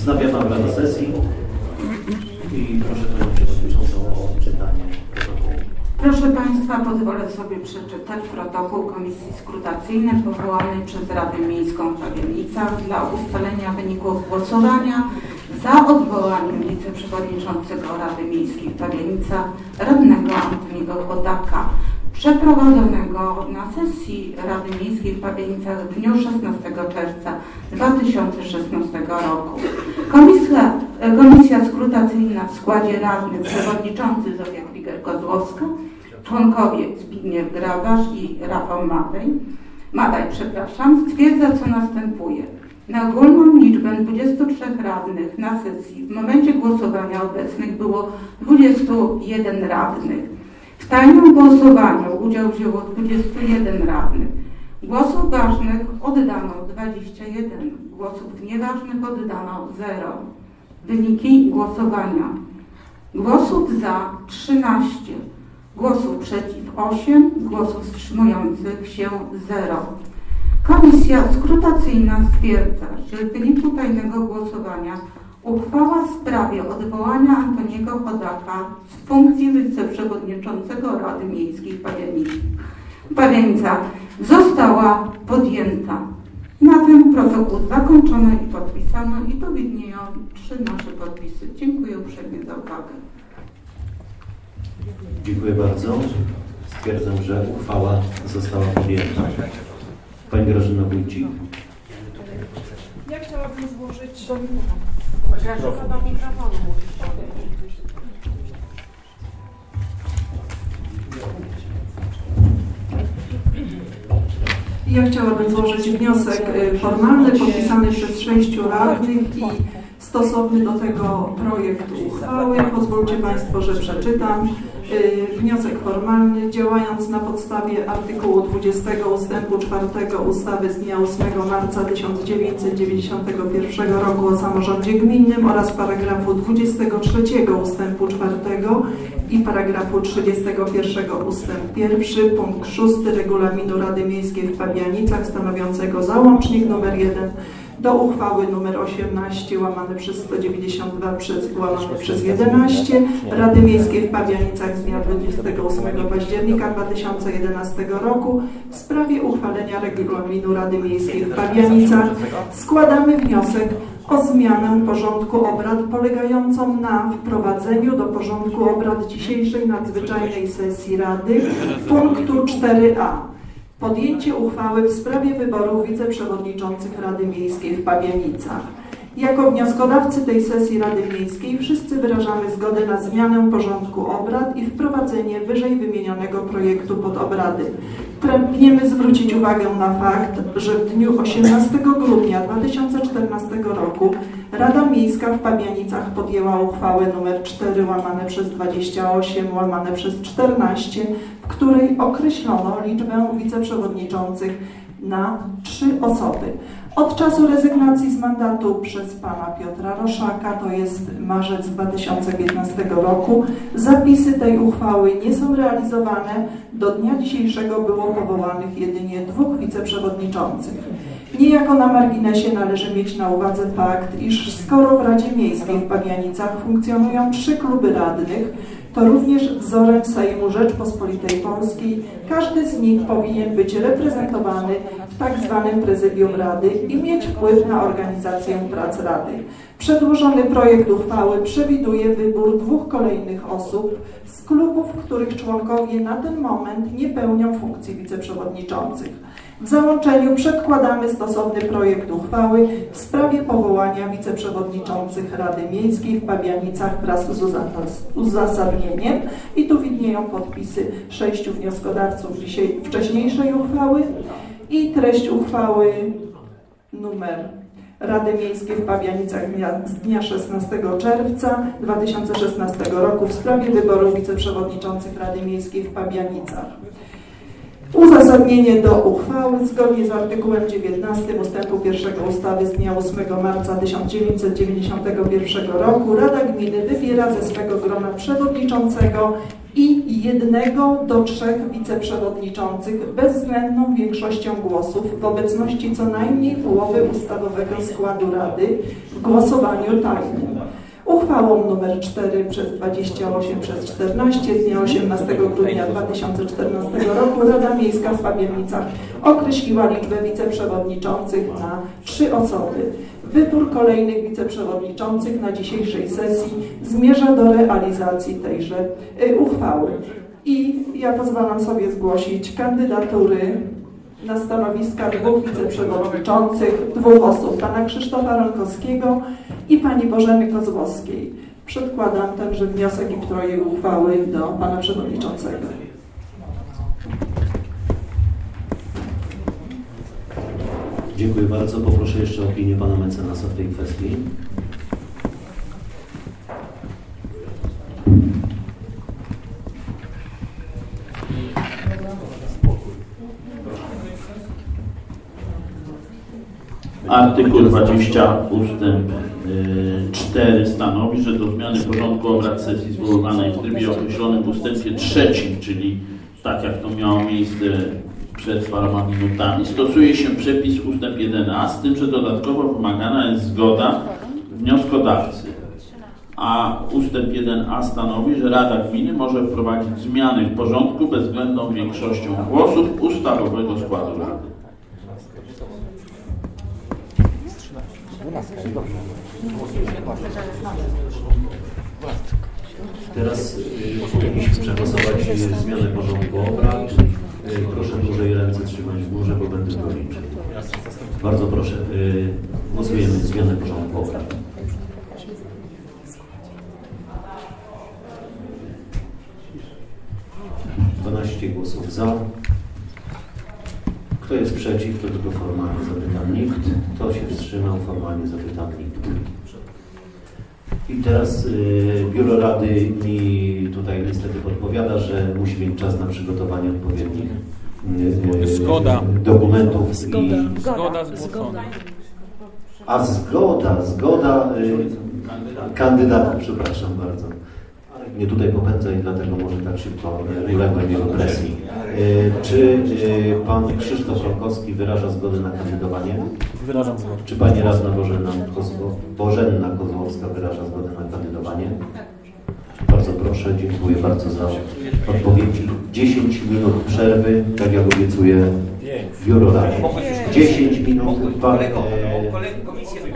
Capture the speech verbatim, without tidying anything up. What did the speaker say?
Wznawiam obrady sesji i proszę Panią Przewodniczącą o czytanie protokołu. Proszę Państwa, pozwolę sobie przeczytać protokół Komisji Skrutacyjnej powołanej przez Radę Miejską w Pabianicach dla ustalenia wyników głosowania za odwołaniem wiceprzewodniczącego Rady Miejskiej w Pabianicach radnego Antoniego Chodaka, przeprowadzonego na sesji Rady Miejskiej w Pabianicach w dniu szesnastego czerwca dwa tysiące szesnastego roku. Komisja, Komisja Skrutacyjna w składzie radnych przewodniczący Zofia Kliger-Kozłowska, członkowie Zbigniew Grabarz i Rafał Madej, Madaj, przepraszam, stwierdza, co następuje. Na ogólną liczbę dwudziestu trzech radnych na sesji w momencie głosowania obecnych było dwudziestu jeden radnych. W tajnym głosowaniu udział wzięło dwudziestu jeden radnych. Głosów ważnych oddano dwadzieścia jeden, głosów nieważnych oddano zero. Wyniki głosowania. Głosów za trzynaście, głosów przeciw osiem, głosów wstrzymujących się zero. Komisja Skrutacyjna stwierdza, że w wyniku tajnego głosowania uchwała w sprawie odwołania Antoniego Chodaka z funkcji wiceprzewodniczącego Rady Miejskiej w Pabianicach została podjęta. Na tym protokół zakończono i podpisano i tu widnieją trzy nasze podpisy. Dziękuję uprzejmie za uwagę. Dziękuję bardzo. Stwierdzam, że uchwała została podjęta. Pani Grażyna Wójcik. Ja chciałabym złożyć... Grażyna do mikrofonu musisz powiedzieć. Ja chciałabym złożyć wniosek formalny podpisany przez sześciu radnych i stosowny do tego projektu uchwały. Pozwólcie Państwo, że przeczytam. Wniosek formalny, działając na podstawie artykułu dwudziestego ustępu czwartego ustawy z dnia ósmego marca tysiąc dziewięćset dziewięćdziesiątego pierwszego roku o samorządzie gminnym oraz paragrafu dwudziestego trzeciego ustępu czwartego i paragrafu trzydziestego pierwszego ustęp pierwszy punkt szósty regulaminu Rady Miejskiej w Pabianicach stanowiącego załącznik numer jeden do uchwały nr osiemnaście łamane przez sto dziewięćdziesiąt dwa przez, łamane przez jedenaście Rady Miejskiej w Pabianicach z dnia dwudziestego ósmego października dwa tysiące jedenastego roku w sprawie uchwalenia regulaminu Rady Miejskiej w Pabianicach składamy wniosek o zmianę porządku obrad polegającą na wprowadzeniu do porządku obrad dzisiejszej nadzwyczajnej sesji Rady punktu cztery a. Podjęcie uchwały w sprawie wyboru wiceprzewodniczących Rady Miejskiej w Pabianicach. Jako wnioskodawcy tej sesji Rady Miejskiej wszyscy wyrażamy zgodę na zmianę porządku obrad i wprowadzenie wyżej wymienionego projektu pod obrady. Pragniemy zwrócić uwagę na fakt, że w dniu osiemnastego grudnia dwa tysiące czternastego roku Rada Miejska w Pabianicach podjęła uchwałę nr cztery łamane przez dwadzieścia osiem łamane przez czternaście, w której określono liczbę wiceprzewodniczących na trzy osoby. Od czasu rezygnacji z mandatu przez pana Piotra Roszaka, to jest marzec dwa tysiące piętnastego roku, zapisy tej uchwały nie są realizowane. Do dnia dzisiejszego było powołanych jedynie dwóch wiceprzewodniczących. Niejako na marginesie należy mieć na uwadze fakt, iż skoro w Radzie Miejskiej w Pabianicach funkcjonują trzy kluby radnych, to również wzorem Sejmu Rzeczpospolitej Polskiej każdy z nich powinien być reprezentowany w tak zwanym prezydium Rady i mieć wpływ na organizację prac Rady. Przedłożony projekt uchwały przewiduje wybór dwóch kolejnych osób z klubów, których członkowie na ten moment nie pełnią funkcji wiceprzewodniczących. W załączeniu przedkładamy stosowny projekt uchwały w sprawie powołania wiceprzewodniczących Rady Miejskiej w Pabianicach wraz z uzasadnieniem i tu widnieją podpisy sześciu wnioskodawców dzisiaj, wcześniejszej uchwały i treść uchwały numer Rady Miejskiej w Pabianicach z dnia szesnastego czerwca dwa tysiące szesnastego roku w sprawie wyboru wiceprzewodniczących Rady Miejskiej w Pabianicach. Uzasadnienie do uchwały zgodnie z artykułem dziewiętnastym ustępu pierwszego ustawy z dnia ósmego marca tysiąc dziewięćset dziewięćdziesiątego pierwszego roku Rada Gminy wybiera ze swego grona przewodniczącego i jednego do trzech wiceprzewodniczących bezwzględną większością głosów w obecności co najmniej połowy ustawowego składu Rady w głosowaniu tajnym. Uchwałą nr cztery przez dwadzieścia osiem przez czternaście z dnia osiemnastego grudnia dwa tysiące czternastego roku Rada Miejska w Fabianicach określiła liczbę wiceprzewodniczących na trzy osoby. Wybór kolejnych wiceprzewodniczących na dzisiejszej sesji zmierza do realizacji tejże y, uchwały. I ja pozwalam sobie zgłosić kandydatury na stanowiska dwóch wiceprzewodniczących, dwóch osób, pana Krzysztofa Ronkowskiego i pani Bożeny Kozłowskiej. Przedkładam tenże wniosek i projekt uchwały do pana przewodniczącego. Dziękuję bardzo. Poproszę jeszcze o opinię pana mecenasa w tej kwestii. Artykuł dwadzieścia ustęp cztery stanowi, że do zmiany porządku obrad sesji zwoływanej w trybie określonym w ustępie trzecim, czyli tak jak to miało miejsce przed paroma minutami, stosuje się przepis ustęp jeden a, z tym, że dodatkowo wymagana jest zgoda wnioskodawcy. A ustęp jeden a stanowi, że Rada Gminy może wprowadzić zmiany w porządku bezwzględną większością głosów ustawowego składu Rady. Teraz y, powinniśmy przegłosować y, zmianę porządku obrad. Y, proszę dłużej ręce trzymać w górze, bo będę to liczył. Bardzo proszę, y, głosujemy zmianę porządku obrad. dwanaście głosów za. Kto jest przeciw, to tylko formalnie zapytam nikt. Kto się wstrzymał, formalnie zapytam nikt. I teraz y, Biuro Rady mi tutaj niestety podpowiada, że musi mieć czas na przygotowanie odpowiednich y, Zgoda. dokumentów. Zgoda. I... Zgoda zgłoszona. A zgoda, zgoda y, kandydatów, przepraszam bardzo. Mnie tutaj popędza i dlatego może tak szybko uległem jego presji. Y, czy y, pan Krzysztof Ronkowski wyraża zgodę na kandydowanie? Wyrażam zgodę. Czy pani radna Bożena, Kozło, Bożenna Kozłowska wyraża zgodę na kandydowanie? Bardzo proszę, dziękuję bardzo za odpowiedzi. dziesięć minut przerwy, tak jak obiecuje Biuro Rady. dziesięć minut. Pan, e,